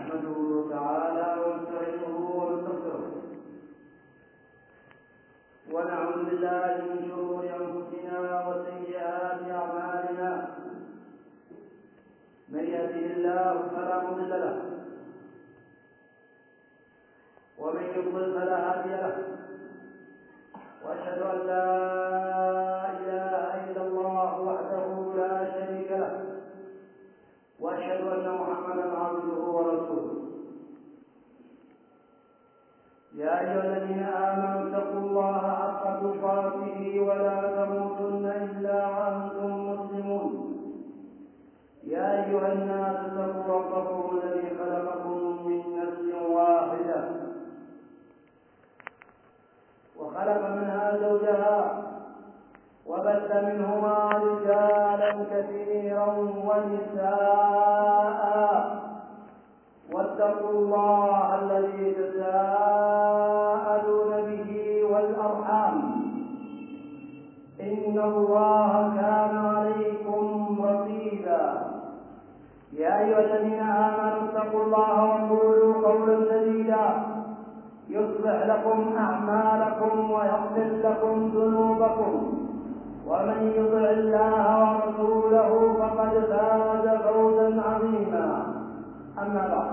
نحمده تعالى ونستعينه ونستغفره ونعوذ بالله من شرور انفسنا وسيئات اعمالنا. من يهده الله فلا مضل له ومن يضلل فلا هادي له، واشهد ان لا اله الا الله وحده لا شريك له، واشهد ان محمدا عبده ورسوله. يا ايها الذين امنوا اتقوا الله حق تقاته ولا تموتن الا وانتم مسلمون. يا ايها الناس اتقوا ربكم الذي خلقكم من نفس واحده وخلق منها زوجها وبث منهما رجالا كثيرا ونساء، واتقوا الله الذي تساءلون به والارحام ان الله كان عليكم رقيبا. يا ايها الذين امنوا اتقوا الله وقولوا قولا سديدا يصلح لكم اعمالكم ويغفر لكم ذنوبكم، ومن يطع الله ورسوله فقد فاز فوزا عظيما. اما بعد،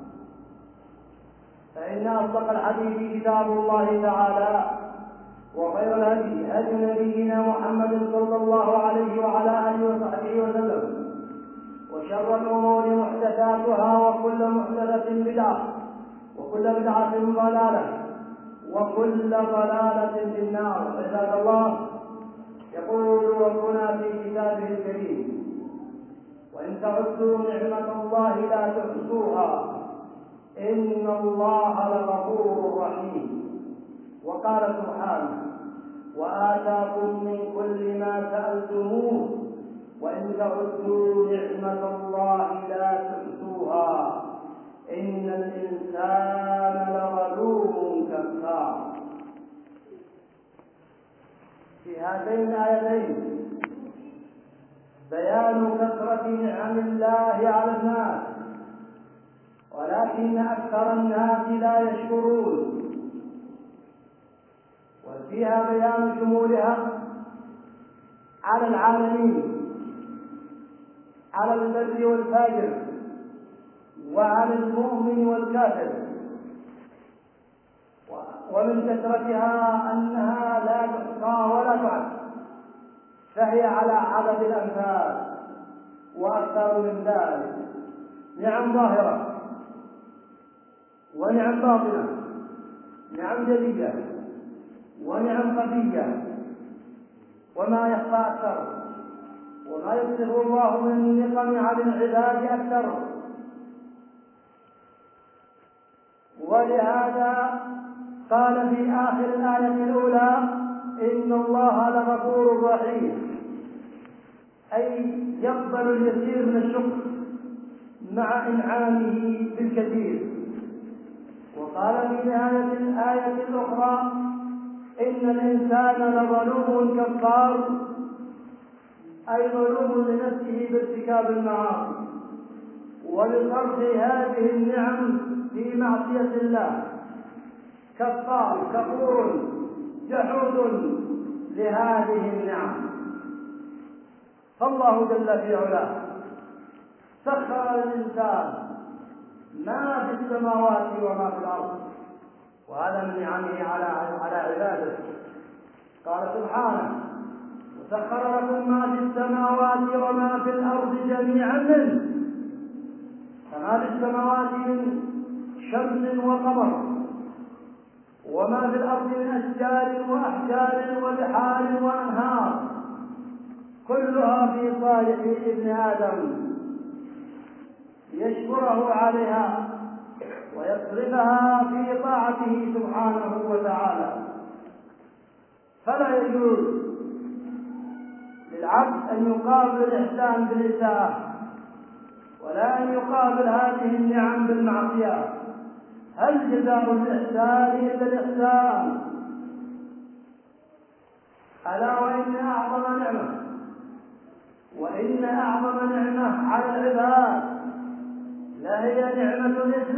فان اصدق الحديث كتاب الله تعالى، وخير الهدي هدي نبينا محمد صلى الله عليه وعلى اله وصحبه وسلم، وشر الامور محدثاتها وكل محدثه بدعه وكل بدعه ضلاله وكل ضلاله في النار. عباد الله، يقول ربنا في كتابه الكريم: وإن تعدوا نعمة الله لا تحصوها إن الله لغفور رحيم. وقال سبحانه: وآتاكم من كل ما سألتموه وإن تعدوا نعمة الله لا تحصوها إن الإنسان لظلوم كفار. في هاتين الآيتين بيان كثرة نعم الله على الناس، ولكن أكثر الناس لا يشكرون، وفيها بيان شمولها على العالمين، على البر والفاجر، وعلى المؤمن والكافر. ومن كثرتها أنها لا تحصى ولا تعد، فهي على عدد الأمثال وأكثر من ذلك: نعم ظاهرة ونعم باطنة، نعم جلية ونعم خفية، وما يخفى أكثر، وما يصرف الله من النقم على العباد أكثر. ولهذا قال في آخر الآية الأولى: إن الله لغفور رحيم، أي يقبل اليسير من الشكر مع إنعامه بالكثير. وقال في نهاية الآية الأخرى: إن الإنسان لظلوم كفار، أي ظلوم لنفسه بارتكاب المعاصي وبصرف هذه النعم في معصية الله، كفار كفور جحود لهذه النعم. فالله جل في علاه سخر للإنسان ما في السماوات وما في الأرض، وهذا من نعمه على عباده. قال سبحانه: وسخر لكم ما في السماوات وما في الأرض جميعا منه. فما في السماوات من شمس وقمر، وما في الأرض من أشجار وأحجار وبحار وأنهار، كلها في صالح ابن آدم ليشكره عليها ويصرفها في طاعته سبحانه وتعالى. فلا يجوز للعبد أن يقابل الإحسان بالإساءة، ولا أن يقابل هذه النعم بالمعصية. هل جزاء الإحسان إلا الإحسان؟ ألا وإن أعظم نعمة على العباد لهي نعمة الإسلام.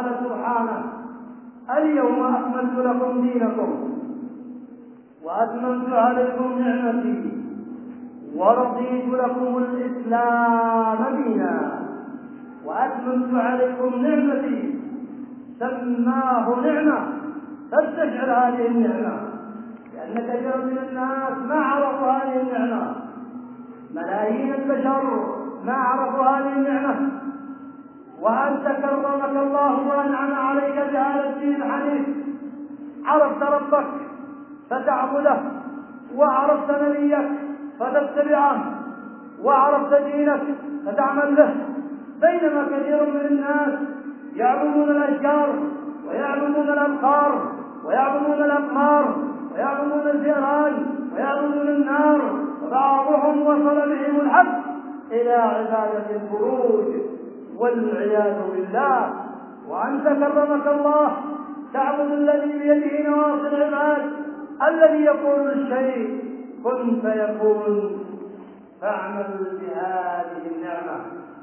قال سبحانه: اليوم أكملت لكم دينكم وأتممت عليكم نعمتي ورضيت لكم الإسلام دينا. وأتممت عليكم نعمتي سماه نعمة، فاستشعر هذه النعمة، لأن كثيرا من الناس ما عرفوا هذه النعمة، ملايين البشر ما عرفوا هذه النعمة. وأنت كرمك الله وأنعم عليك بهذا الدين الحنيف، عرفت ربك فتعبده، وعرفت نبيك فتتبعه، وعرفت دينك فتعمل به. بينما كثير من الناس يعبدون الأشجار ويعبدون الأبقار ويعبدون الأقمار ويعبدون الفئران ويعبدون النار، وبعضهم وصل بهم الحد إلى عبادة الفروج والعياذ بالله. وأنت كرمك الله تعبد الذي بيده نواصي العباد، الذي يقول للشيء كن فيكون، فاعمل بهذه النعمة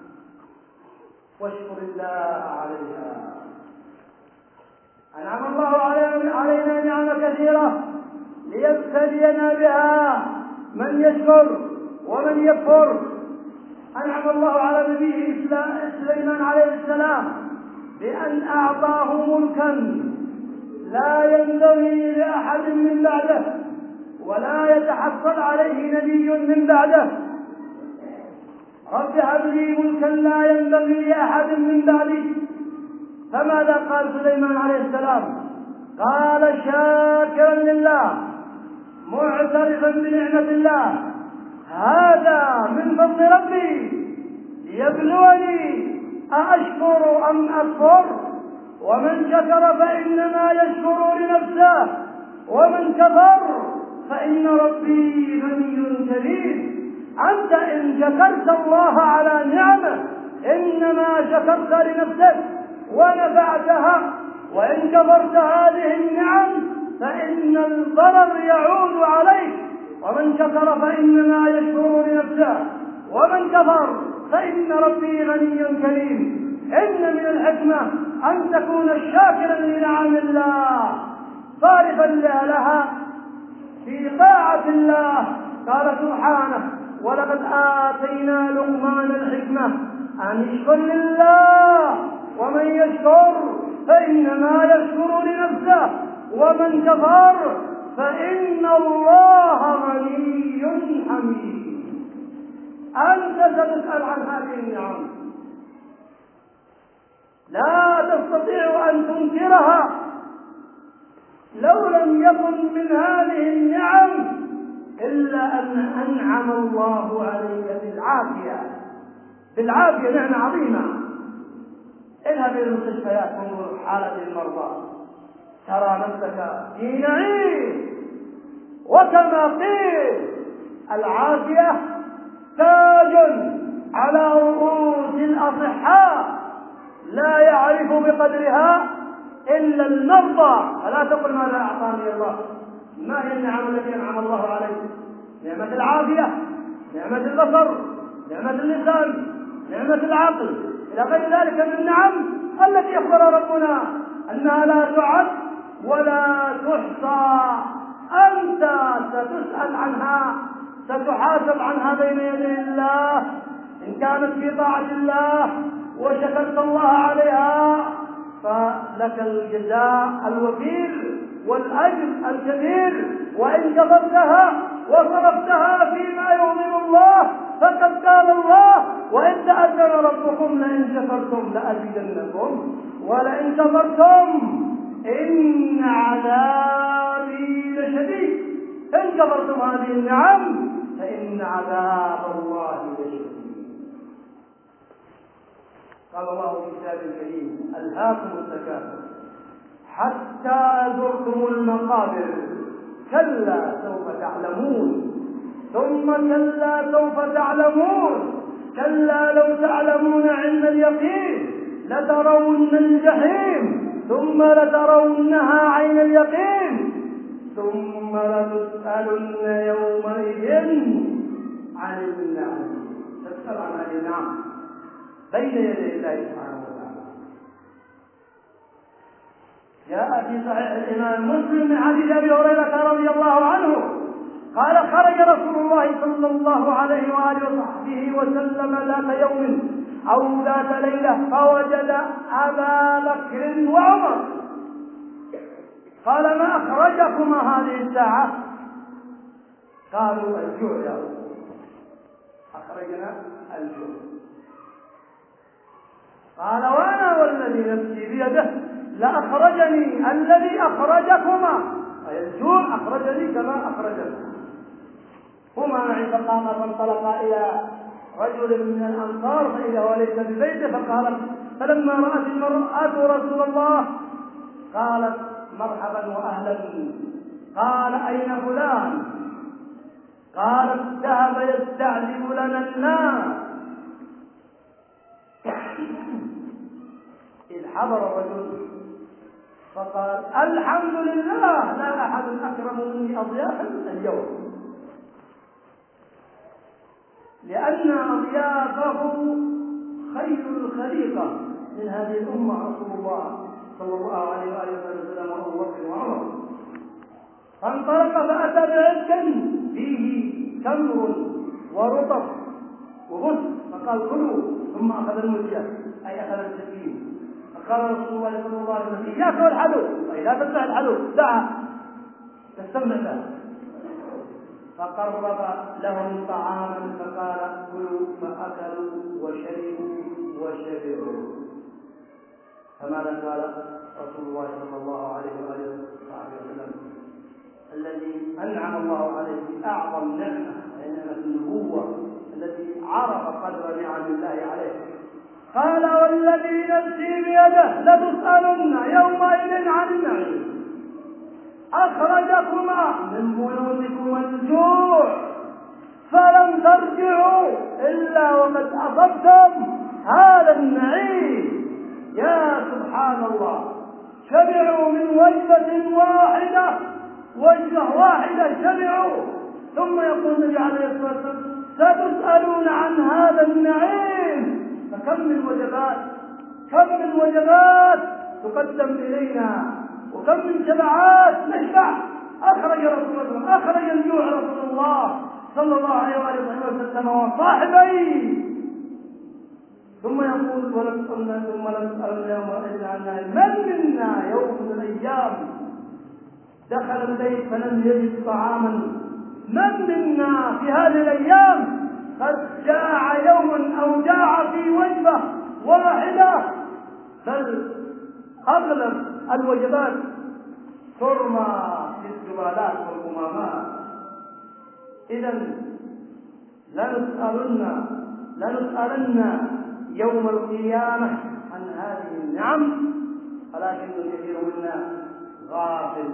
واشكر الله عليها. أنعم الله علينا نعمة كثيرة ليبتلينا بها من يشكر ومن يكفر. أنعم الله على نبيه سليمان عليه السلام بأن أعطاه ملكا لا ينبغي لأحد من بعده ولا يتحصل عليه نبي من بعده. رب هب لي ملكا لا ينبغي لأحد من بعدي. فماذا قال سليمان عليه السلام؟ قال شاكرا لله معترفا بنعمة الله: هذا من فضل ربي ليبلوني أأشكر أم أكفر، ومن شكر فإنما يشكر لنفسه ومن كفر فإن ربي غني كريم. أنت إن شكرت الله على نعمه إنما شكرت لنفسك ونفعتها، وإن كفرت هذه النعم فإن الضرر يعود عليك. ومن شكر فإنما يشكر لنفسه ومن كفر فإن ربي غني كريم. إن من الحكمة أن تكون شاكرا لنعم الله صارفا لها في طاعة الله. قال سبحانه: ولقد آتينا لقمان الحكمة أن اشكر لله ومن يشكر فإنما يشكر لنفسه ومن كفر فإن الله غني حميد. أنت ستسأل عن هذه النعم، لا تستطيع أن تنكرها. لو لم يكن من هذه النعم إلا أن أنعم الله عليك بالعافية نعمة عظيمة. اذهب إلى المستشفيات وانظر حالة المرضى، ترى نفسك في نعيم. وكما قيل: العافية تاج على رؤوس الأصحاء لا يعرف بقدرها إلا المرضى. فلا تقل ماذا أعطاني الله. ما هي النعم التي أنعم الله عليك؟ نعمة العافية، نعمة البصر، نعمة اللسان، نعمة العقل، إلى غير ذلك من النعم التي أخبر ربنا أنها لا تعد ولا تحصى. أنت ستسأل عنها، ستحاسب عنها بين يدي الله. إن كانت في طاعة الله وشكرت الله عليها فلك الجزاء الوفير والأجر الكبير، وإن كفرتها وصرفتها فيما يغضب الله فقد قال الله: وإذ تأذن ربكم لئن شكرتم لأزيدنكم ولئن كفرتم إن عذابي لشديد. إن كفرتم هذه النعم فإن عذاب الله لشديد. قال الله في كتابه الكريم: ألهاكم التكاثر حتى زرتم المقابر كلا سوف تعلمون ثم كلا سوف تعلمون كلا لو تعلمون علم اليقين لترون الجحيم ثم لترونها عين اليقين ثم لتسألن يومئذ عن النعيم. تسأل عن هذه النعم بين يدي الله سبحانه وتعالى. جاء في صحيح الإمام مسلم من حديث أبي هريرة رضي الله عنه قال خرج رسول الله صلى الله عليه وآله وصحبه وسلم ذات يوم أو ذات ليلة فوجد أبا بكر وعمر. قال ما أخرجكما هذه الساعة؟ قالوا الجوع يا رسول الله، أخرجنا الجوع. قال وأنا والذي نفسي بيده لأخرجني الذي أخرجكما، أي الجوع أخرجني كما أخرجكما. هما معي فقام فانطلقا إلى رجل من الأنصار فإذا هو ليس ببيته، فقالت فلما رأت المرأة رسول الله قالت مرحبا وأهلا. قال أين فلان؟ قالت ذهب يستعذب لنا الناس. إذ حضر الرجل فقال الحمد لله لا أحد أكرم مني أضيافا اليوم، لأن أضيافه خير الخليقة من هذه الأمة رسول الله صلى الله عليه وآله وسلم وأبو بكر وعمر. فانطلق فأتى بعجل فيه تمر ورطب وبس، فقال كلوا، ثم أخذ الملجأ أي أخذ السكين. فقال رسول الله صلى الله عليه وسلم إياك والحلو، أي لا تسمع الحلو، دعها تستمع له. فقرب لهم طعاما فقال كلوا، فأكلوا وشربوا وشبعوا. فماذا قال رسول الله صلى الله عليه وآله وسلم الذي أنعم الله عليه بأعظم نعمة وهي نعمة النبوة التي عرف قدر نعم الله عليه؟ قال والذي نفسي بيده لتسألن يومئذ عن النعيم. أخرجكما من بيوتكما الجوع فلم ترجعوا إلا وقد أصبتم هذا النعيم. يا سبحان الله، شبعوا من وجبة واحدة، وجبة واحدة شبعوا. ثم يقول النبي عليه الصلاة والسلام ستسألون عن هذا النعيم. فكم من وجبات، كم من وجبات تقدم إلينا، وكم من شبعات نشبع. أخرج رسول الله، أخرج الجوع رسول الله صلى الله عليه وآله وسلم وصاحبيه. ثم يقول ولم تسألنا يومئذ عن النعيم. من منا يوم من الأيام دخل البيت فلم يجد طعاما؟ من منا في هذه الأيام قد جاع يوما أو جاع في وجبة واحدة؟ بل أغلب الوجبات ترمى في الزبالات والقمامات. إذن لنسألن يوم القيامة عن هذه النعم، ولكن الكثير منا غافل.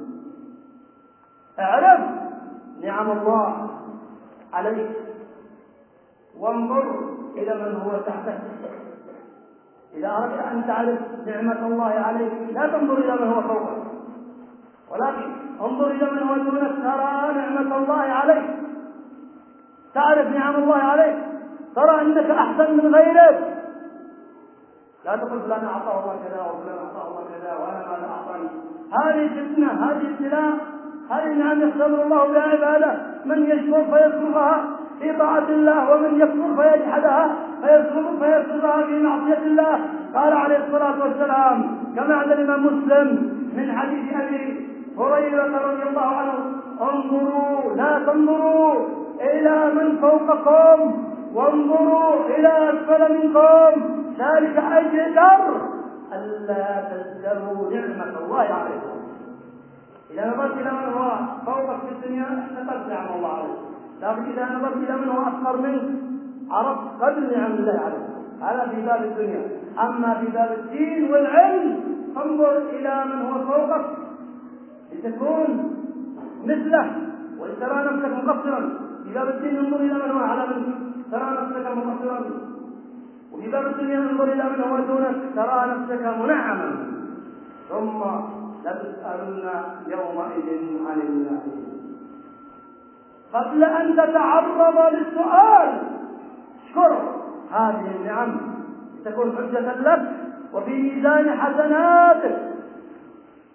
اعرف نعم الله عليك وانظر إلى من هو تحتك. إذا أردت أن تعرف نعمة الله عليك لا تنظر إلى من هو فوقك، ولكن انظر إلى من هو دونك ترى نعمة الله عليك، تعرف نعم الله عليك، ترى أنك أحسن من غيرك. لا تقول فلان أعطاه الله كذا وفلان أعطاه الله كذا وأنا ماذا أعطاني. هذه فتنة، هذه ابتلاء، هذه نعم يختبر الله بها عباده، من يشكر فيصرفها في طاعة الله، ومن يكفر فيجحدها فيصرفها في معصية الله. قال عليه الصلاة والسلام كما عند الإمام مسلم من حديث أبي هريرة رضي الله عنه انظروا لا تنظروا إلى من فوقكم وانظروا إلى أسفل منكم، ذلك أجدر ألا تزدروا نعمة الله عليكم. إذا نظرت إلى من هو فوقك في الدنيا احتقرت نعم الله عليك، لكن إذا نظرت إلى من هو أكثر منك عرفت قدر نعم الله عليك. هذا في باب الدنيا. أما في باب الدين والعلم فانظر إلى من هو فوقك لتكون مثله وترى نفسك مقصرا. في باب الدين انظر إلى من هو أعلى منك ترى نفسك مقصرا، وفي باب الدنيا انظر إلى من هو دونك ترى نفسك منعما. ثم لتسألن يومئذ عن النعيم. قبل أن تتعرض للسؤال اشكر هذه النعم لتكون حجة لك وفي ميزان حسناتك.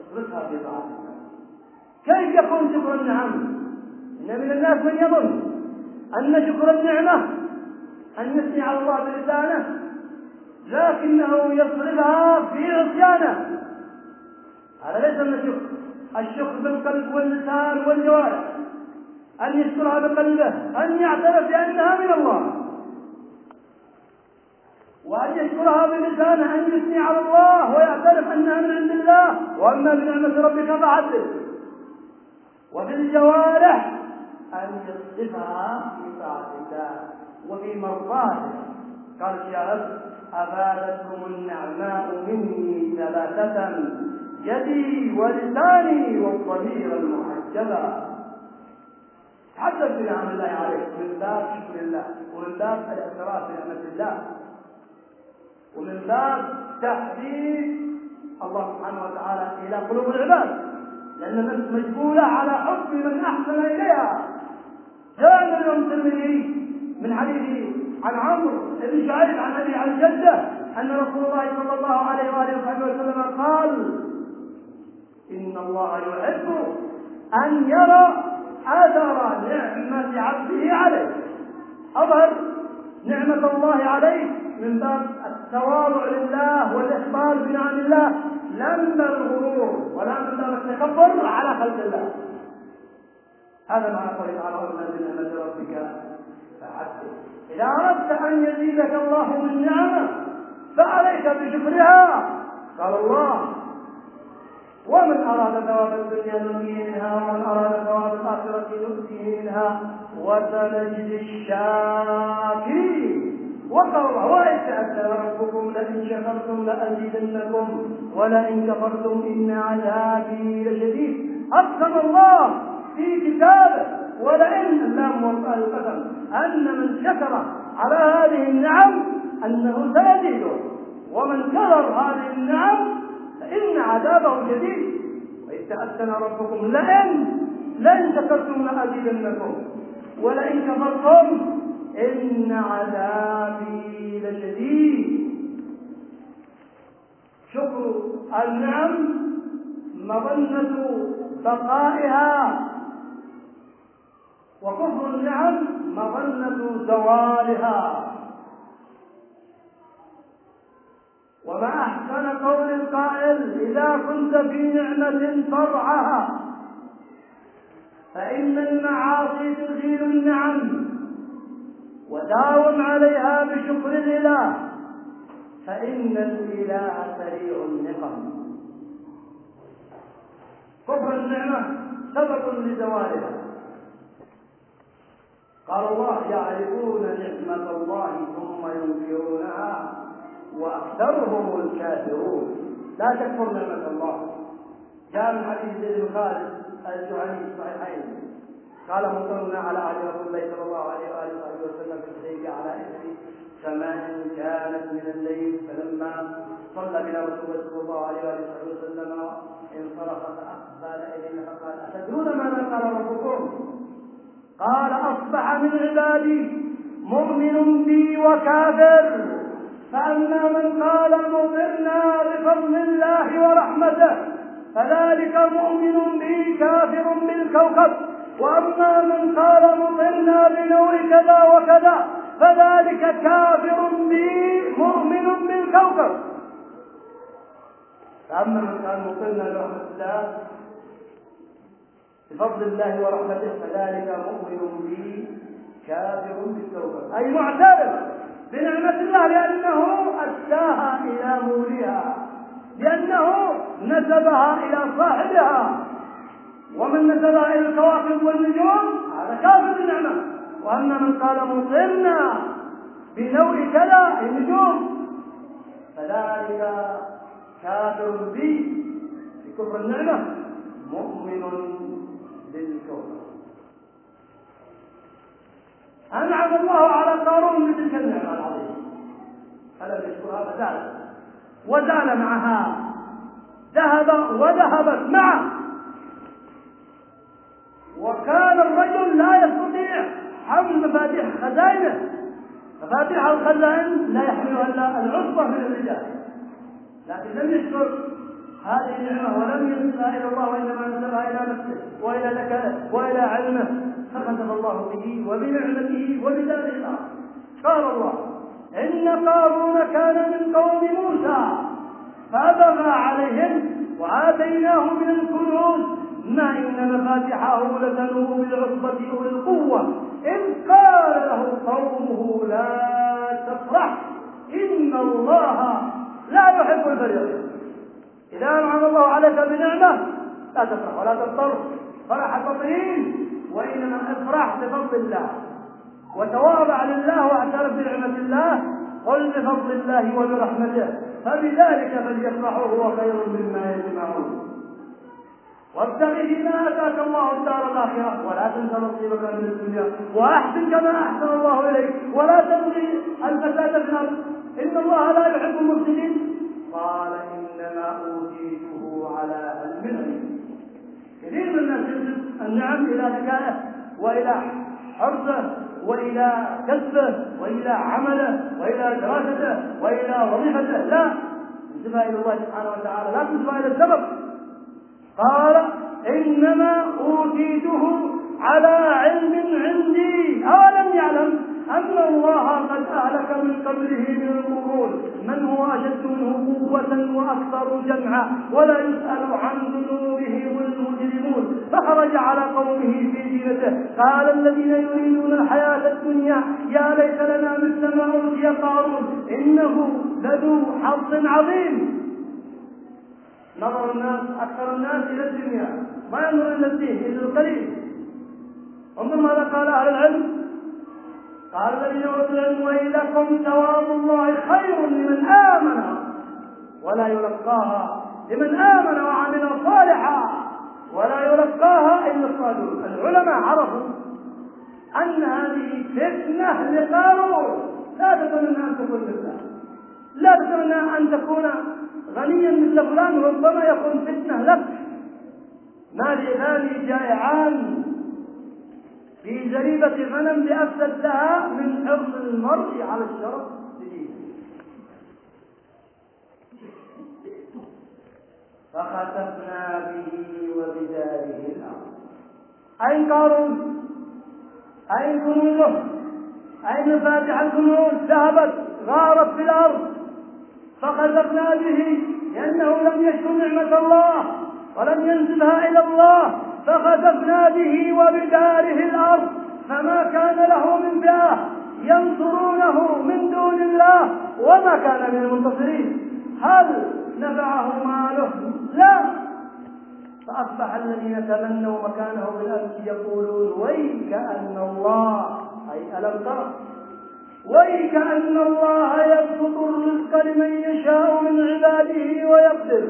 اصرفها في طاعة الله. كيف يكون شكر النعم؟ إن من الناس من يظن أن شكر النعمة أن يثني على الله بلسانه لكنه يصرفها في عصيانه. هذا ليس من الشكر. الشكر بالقلب واللسان والجوارح، أن يشكرها بقلبه، أن يعترف بأنها من الله، وأن يشكرها بلسانه، أن يثني على الله ويعترف أنها من عند الله، وأما بنعمة ربك فحدث. وفي الجوارح أن يصرفها في طاعة الله وفي مرضاته. قال الشاعر: أفادتكم النعماء مني ثلاثة، يدي ولساني والضمير المحجبا. تحدث بنعم الله عليك من باب شكر الله، ومن باب الاعتراف بنعمة الله، ومن باب تحديد الله سبحانه وتعالى إلى قلوب العباد، لأن النفس مجبولة على حب من أحسن إليها. جاء اليوم الترمذي من حديث عن عمرو بن شعيب عن أبي عن جده أن رسول الله صلى الله عليه وآله وسلم قال: إن الله يحب أن يرى أثر نعمة عبده عليه. أظهر نعمة الله عليه من باب التواضع لله والإخبار بنعم الله، لا من باب الغرور ولا من باب التكبر على خلق الله. هذا معنى قوله تعالى: وما بنعمة ربك فحدث. إذا أردت أن يزيدك الله من نعمة فعليك بشكرها. قال الله: ومن أراد ثواب الدنيا نؤتيه منها ومن أراد ثواب الآخرة نؤتيه منها وسنجزي الشاكرين. وقال الله: وإذ تأذن ربكم لئن شكرتم لأزيدنكم ولئن كفرتم إن عذابي لشديد. أقسم الله في كتابه ولئن اللام القسم أن من شكر على هذه النعم أنه سيزيده، ومن كفر هذه النعم فإن عذابه شديد. وإذ تأذن ربكم لئن شكرتم لأزيدنكم ولئن كفرتم إن عذابي لشديد. شكر النعم مظنة بقائها، وكفر النعم مظنة زوالها. وما أحسن قول القائل: إذا كنت في نعمة فارعها، فإن المعاصي تزيل النعم، وداوم عليها بشكر الإله، فإن الإله سريع النقم. كفر النعمة سبب لزوالها. قال الله: يعرفون نعمة الله ثم ينكرونها وأكثرهم الكافرون. لا تكفر نعمة الله. جاء من حديث زيد بن خالد الجهني في الصحيحين قال: مطرنا على عهد رسول الله صلى الله عليه وآله وسلم في الحديبية على إثر سماء كانت من الليل، فلما صلى بنا رسول الله صلى الله عليه وآله وسلم انصرف فأقبل إلينا فقال: أتدرون ماذا قال ربكم؟ قال: أصبح من عبادي مؤمن بي وكافر، فأما من قال مطرنا بفضل الله ورحمته فذلك مؤمن بي كافر بالكوكب، وأما من قال مطرنا بنوع كذا وكذا فذلك كافر بي مؤمن بالكوكب. فأما من قال مطرنا برحمة الله بفضل الله ورحمته فذلك مؤمن بي كافر بالكوكب، أي معترف بنعمة الله لأنه أداها إلى موليها، لأنه نسبها إلى صاحبها. ومن نسبها إلى الكواكب والنجوم هذا كافر بالنعمة. وأما من قال مطرنا بنوع كذا النجوم فذلك كافر بي بكفر النعمة مؤمن بالكوكب. أنعم الله على قارون بتلك النعمة العظيمة، فلم يشكرها فزالت وزال معها، ذهب وذهبت معه. وكان الرجل لا يستطيع حمل مفاتيح خزائنه، مفاتيح الخزائن لا يحملها إلا العصبة من الرجال، لكن لم يشكر هذه نعمة ولم ينسبها إلى الله وإنما نسبها إلى نفسه وإلى ذكائه وإلى علمه، فخسف الله به وبنعمته وبدار الأرض. قال الله: إن قارون كان من قوم موسى فبغى عليهم وآتيناه من الكنوز ما إن مفاتحه لتنوء بالعصبة أولي القوة إذ قال له قومه لا تفرح إن الله لا يحب الفرح. إذا أنعم الله عليك بنعمة لا تفرح ولا تضطر فرح التطهير، وإنما افرح بفضل الله وتواضع لله واعترف بنعمة الله، قل بفضل الله وبرحمته فبذلك فليفرحوا هو خير مما يجمعون. وابتغ فيما آتاك الله الدار الآخرة ولا تنس نصيبك من الدنيا وأحسن كما أحسن الله إليك ولا تبغي الفساد في الأرض إن الله لا يحب المفسدين. قال: إنما أوتيته على علم علمي. كثير من الناس ينسب النعم إلى ذكائه وإلى حرصه وإلى كسبه وإلى عمله وإلى دراسته وإلى وظيفته، لا، ينسبها إلى الله سبحانه وتعالى، لا تنسبها إلى السبب. قال: إنما أوتيته على علم عندي أولم يعلم أن الله قد أهلك من قبله من القرون من هو أشد منه قوة وأكثر جمعا ولا يسأل عن ذنوبهم المجرمون. فخرج على قومه في زينته قال الذين يريدون الحياة الدنيا يا ليت لنا مثل ما أوتي قارون إنه لذو حظ عظيم. نظر الناس أكثر الناس إلى الدنيا ما ينظر إلى الدين إلا القليل. انظر ماذا قال أهل العلم. قال الذين أوتوا العلم: ويلكم ثواب الله خير لمن آمن ولا يلقاها لمن آمن وعمل صالحا ولا يلقاها إلا الصابرون. العلماء عرفوا أن هذه فتنة لقارون. لا تتمنى أن تكون مثله، لا تتمنى أن تكون غنيا مثل فلان، ربما يكون فتنة لك. مالكان جائعان في زريبة غنم لأفسد لها من حرص المرء على الشرف بدينه. فخسفنا به وبداره الأرض. أين قارون؟ أين كنوزه؟ أين مفاتح الكنوز؟ ذهبت غارت في الأرض. فخسفنا به لأنه لم يشكر نعمة الله ولم ينسبها إلى الله، فخسفنا به وبداره الأرض فما كان له من فئة ينصرونه من دون الله وما كان من المنتصرين. هل نفعه ماله؟ لا. فأصبح الذين تمنوا مكانه بالأمس يقولون: ويك أن الله، أي ألم ترى، ويك أن الله يبسط الرزق لمن يشاء من عباده ويقدر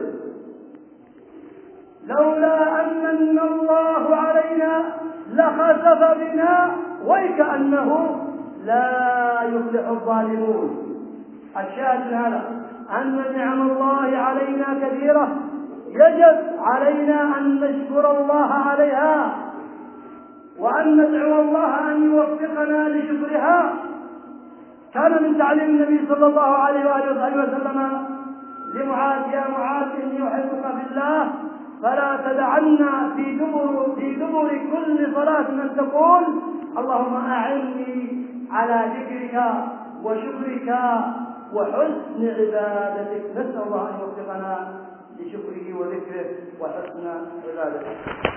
لولا أن الله علينا لخسف بنا ويك أنه لا يفلح الظالمون. الشاهد من هذا أن نعم الله علينا كثيرة، يجب علينا أن نشكر الله عليها وأن ندعو الله أن يوفقنا لشكرها. كان من تعليم النبي صلى الله عليه وآله وسلم لمعاذ: يا معاذ إني أحبك في الله فلا تدعنا في دبر كل صلاة أن تقول: اللهم أعني على ذكرك وشكرك وحسن عبادتك. نسأل الله أن يوفقنا لشكره وذكره وحسن عبادته.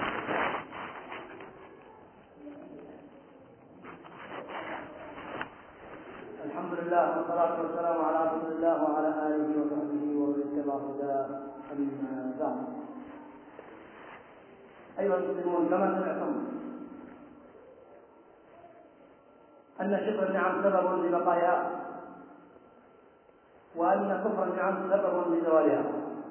الحمد لله والصلاة والسلام على رسول الله وعلى آله وصحبه ومن اتبع هداه أما بعد. أيها المسلمون، كما سمعتم أن شكر النعم سبب لبقائها وأن كفر النعم سبب لزوالها.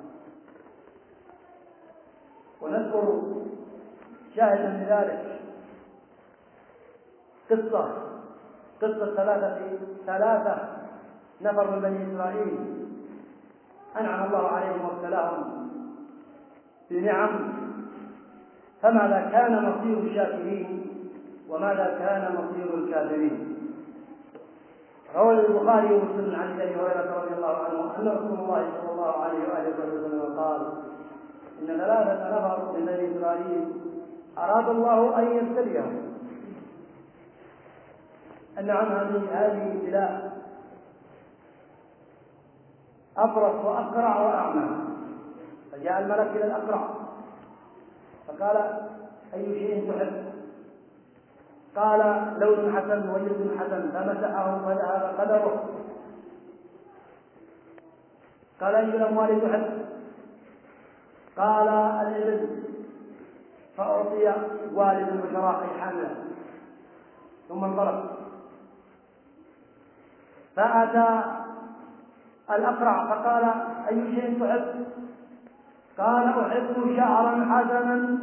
ونذكر شاهدا من ذلك قصة ثلاثة نفر من بني إسرائيل أنعم الله عليهم وابتلاهم بنعم، فماذا كان مصير الشاكرين وماذا كان مصير الكافرين. روى البخاري ومسلم عن ابي هريره رضي الله عنه ان رسول الله صلى الله عليه واله وسلم قال: إن 3 نفر من بني إسرائيل أراد الله أن يبتليهم. نعم، هذه ابتلاء. أبرص وأقرع وأعمى. فجاء الملك إلى الأقرع فقال: أي شيء تحب؟ قال: لون حسن وجلد حسن، فمسحه فذهب قدره. قال: أي الأموال تحب؟ قال: الإبل، فأعطي والد البشراء حاملا. ثم انطلق فأتى الأقرع فقال: أي شيء تحب؟ قال: أحب شعرا حسنا،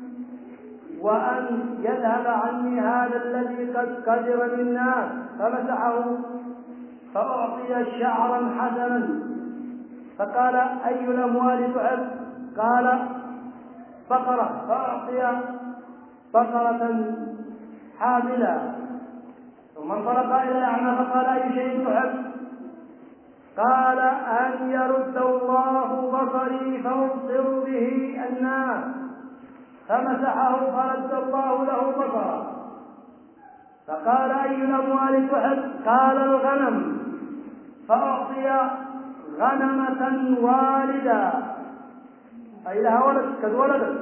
وأن يذهب عني هذا الذي قد قدر الناس. فمسحه فأعطي شعرا حسنا. فقال: أي الأموال تحب؟ قال: بقرة، فأعطي بقرة حاملة. ثم انطلق إلى الأعمى فقال: أي شيء تحب؟ قال: أن يرد الله بصري فأبصر به الناس. فمسحه فرد الله له بصره. فقال: أي الأموال تحب؟ قال: الغنم، فأعطي غنمة والدة، أي لها ولد قد ولدت.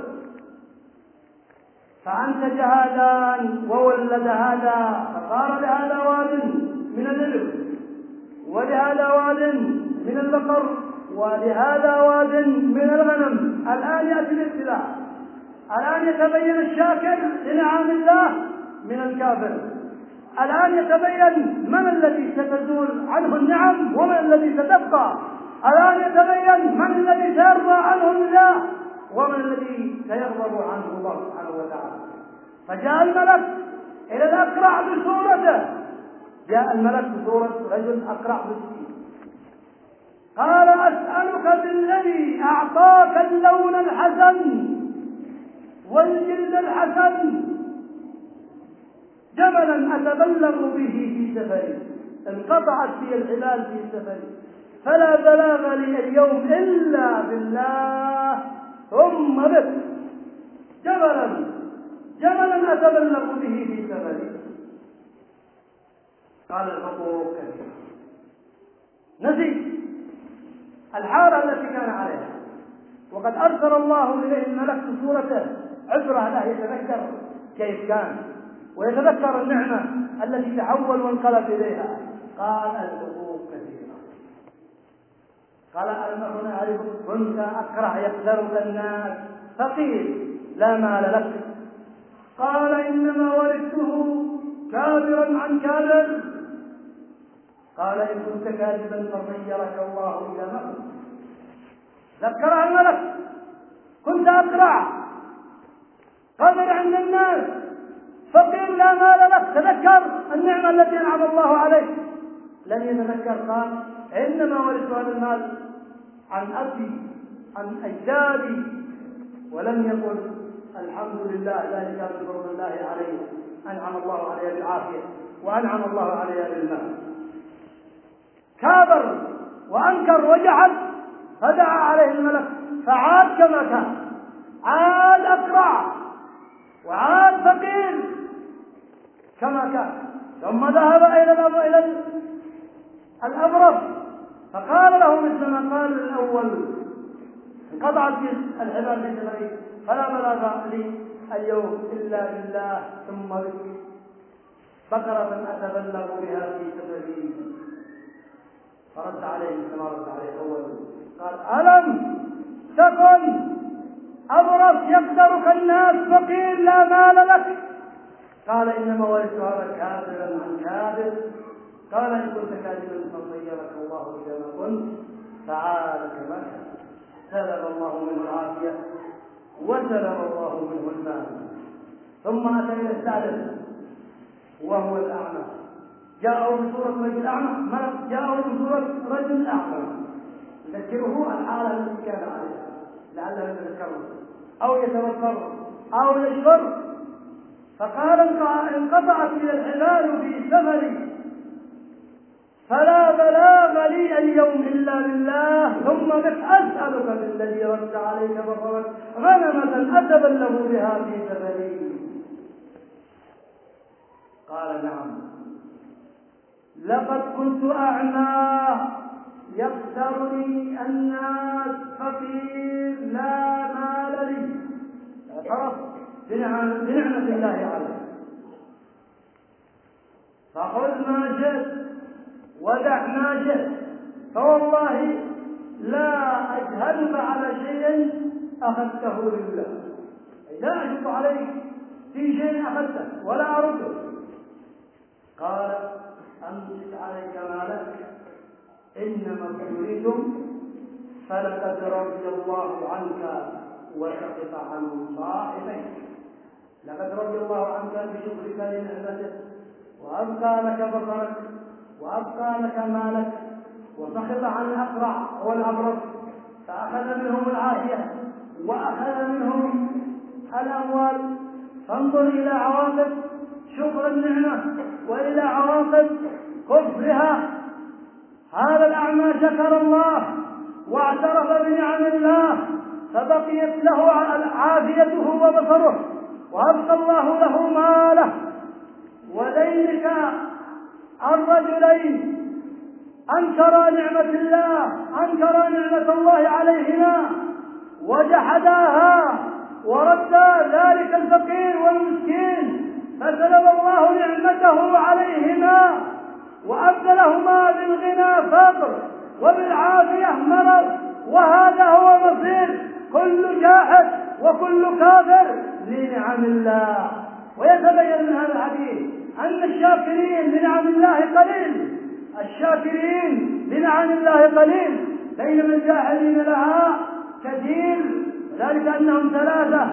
فأنتج هذان وولد هذا، فصار لهذا واد من الإبل، ولهذا واد من البقر، ولهذا واد من الغنم. الآن يأتي الابتلاء. الآن يتبين الشاكر لنعم الله من الكافر. الآن يتبين من الذي ستزول عنه النعم ومن الذي ستبقى. الآن يتبين من الذي سيرضى عنه الله ومن الذي سيغضب عنه الله سبحانه وتعالى. فجاء الملك إلى الأقرع بصورته. جاء الملك بصورة رجل أقرع مسكين. قال: أسألك بالذي أعطاك اللون الحسن والجلد الحسن جملا أتبلغ به في سفري. انقطعت بي الحبال في سفري، فلا بلاغ لي اليوم إلا بالله ثم بك. جملا أتبلغ به في سفري. قال: الحقوق كثيرة. نسي الحالة التي كان عليها، وقد أرسل الله إليه الملك بصورته عبرة له يتذكر كيف كان ويتذكر النعمة التي تحول وانقلب إليها. قال: الحقوق كثيرة. قال: ألم أكن أعرفك؟ كنت أقرع يقدرك الناس، فقير لا مال لك. قال: إنما ورثته كابرا عن كابر. قال: إن كنت كاذبا فصيرك الله إلى مكة. ذكر الملك: كنت أقرع قادر عند الناس، فقير لا مال لك. تذكر النعمة التي أنعم الله عليه. لم يتذكر. قال: إنما ورثت هذا المال عن أبي عن أجدادي. ولم يقل الحمد لله ذلك من فضل الله عليه، أنعم الله عليه بالعافية وأنعم الله عليه بالمال. كابر وأنكر وجحد. فدعا عليه الملك فعاد كما كان، عاد أقرع وعاد فقير كما كان. ثم ذهب إلى الأبرص فقال له مثل ما قال الأول: انقطعت الحبال في سفري، فلا بلاغ لي اليوم إلا بالله ثم بك. بقرة أتبلغ بها في سفري. فرد عليه كما رد عليه أول. قال: ألم تكن أبرص يقدرك الناس، فقير لا مال لك؟ قال: إنما ورثت هذا كابرا عن كابر. قال: إن كنت كاذبا فصيرك الله إلى ما كنت، تعال كما كان. سلب الله منه العافية وسلب الله منه المال. ثم أتى إلى الثالث وهو الأعمى. جاءوا بصورة رجل أعمى، جاءوا بصورة رجل أعمى. ذكره الحالة التي كان عليها لعله يتذكره أو يتوفر أو يشعر. فقال: انقطعت لي الحبال في سفري، فلا بلاغ لي لي اليوم إلا بالله ثم بك أسألك بالذي رد عليك بصرك غنمة أتبلغ بها في سفري. قال نعم. لقد كنت أعمى يختارني الناس فقير لا مال لي. اعترف بنعمة الله عليه. فخذ ما شئت ودع ما شئت، فوالله لا أجهلك على شيء أخذته لله، لا أشق عليك في شيء أخذته ولا أرده. قال أمسك عليك مالك إنما ابتليتم فلقد رضي الله عنك وسقط عن صاحبيك. لقد رضي الله عنك بشكرك لنعمته وأبقى لك بصرك وأبقى لك مالك، وسخط عن الأقرع والأبرص فأخذ منهم العافية وأخذ منهم الأموال. فانظر إلى عواقب شكر النعمة وإلى عواقب كفرها. هذا الأعمى شكر الله واعترف بنعم الله فبقيت له عافيته وبصره وأبقى الله له ماله. وذلك الرجلين أنكرا نعمة الله، أنكرا نعمة الله عليهما وجحداها وردا ذلك الفقير والمسكين، فسلب الله نعمته عليهما وأبدلهما بالغنى فقر وبالعافية مرض. وهذا هو مصير كل جاحد وكل كافر لنعم الله. ويتبين من هذا الحديث أن الشاكرين لنعم الله قليل، الشاكرين لنعم الله قليل، بينما الجاحدين لها كثير. ذلك أنهم ثلاثة،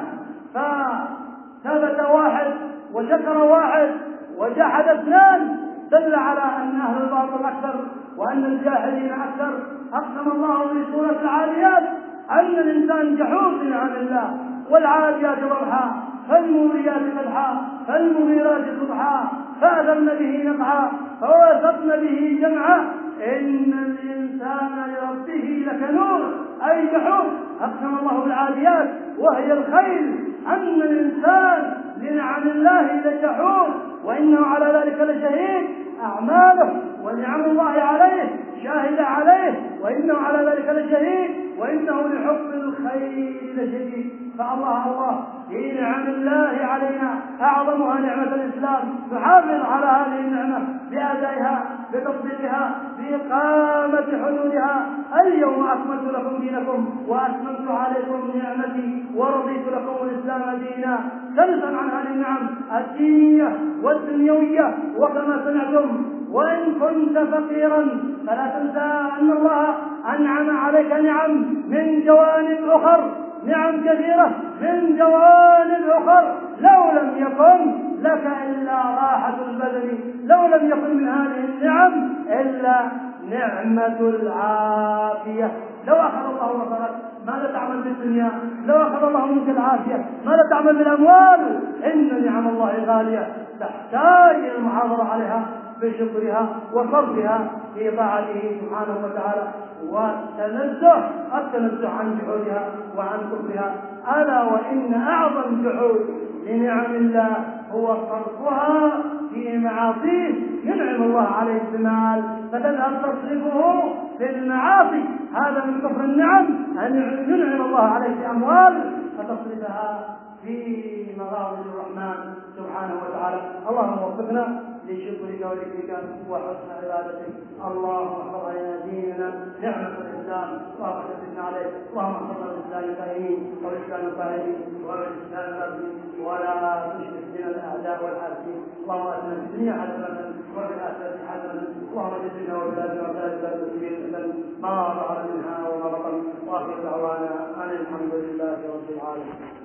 فثبت واحد وشكر واحد وجحد اثنان، دل على أن أهل الباطل أكثر وأن الجاحدين أكثر. أقسم الله في سورة العاديات أن الإنسان جحود لنعم الله، والعاديات ضبحا فالموريات قدحا فالمغيرات صبحا فأثرن به نقعا فوسطن به جمعا إن الإنسان لربه لكنود، أي جحود. أقسم الله بالعاديات وهي الخيل أن الإنسان لنعم الله لجحود وإنه على ذلك لشهيد. أعماله ونعم الله عليه شاهد عليه وإنه على ذلك لشهيد وإنه لحب الخير لشديد. فالله في نعم الله علينا أعظمها نعمة الإسلام، نحافظ على هذه النعمة بأدائها بتطبيقها بإقامة حدودها. اليوم أكملت لكم دينكم وأتممت عليكم نعمتي ورضيت لكم الإسلام دينا. تنسى عن هذه النعم الدينية والدنيوية. وكما سمعتم وإن كنت فقيرا فلا تنسى أن الله أنعم عليك نعم من جوانب أخر، نعم كثيرة من جوانب أخر. لو لم يكن لك إلا راحة البدن، لو لم يكن من هذه النعم إلا نعمة العافية. لو أخذ الله بصرك ماذا تعمل بالدنيا؟ لو أخذ الله منك العافية ماذا تعمل بالأموال؟ إن نعم الله غالية تحتاج إلى المحافظة عليها بشكرها وصرفها في طاعته سبحانه وتعالى التنزه عن جحودها وعن كفرها. ألا وإن أعظم جحود لنعم الله هو صرفها في معاصيه. ينعم الله عليه بالمال فتذهب تصرفه في المعاصي، هذا من كفر النعم. أن ينعم الله عليه بأموال فتصرفها في مغاضب الرحمن سبحانه وتعالى. اللهم وفقنا لشكرك وذكرك وحسن عبادتك. اللهم احفظ علينا ديننا نعمة الإسلام وأخذنا عليه. اللهم احفظنا بالإسلام القائمين والإسلام القائمين والإسلام القائمين ولا تشرك بنا الأعداء والحاسدين. اللهم آتنا في الدنيا حسنة وفي الآخرة حسنة. اللهم اجعلنا وبلادنا وبلاد المسلمين حسنا ما ظهر منها وما بطن. وآخر دعوانا أن الحمد لله رب العالمين.